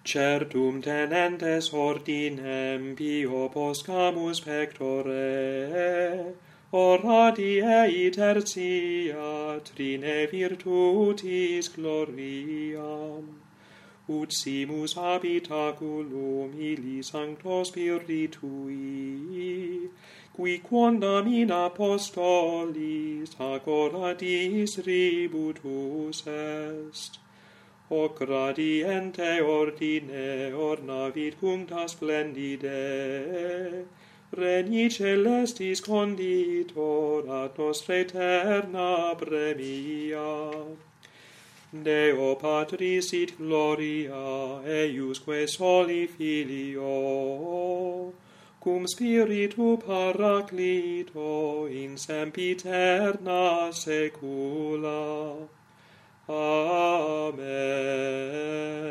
Certum tenentes ordinem pio poscamus pectore, ora diei tertia trine virtutis gloriam, ut simus habitaculum illi sancto Spiritui, qui quondam in apostolis agora distributus est, hoc gradiente ordine ornavit cuncta splendide, regni celestis conditor ad nostra eterna premia. Deo Patris sit gloria, eiusque soli Filio, cum Spiritu Paraclito in sempiterna saecula. Amen.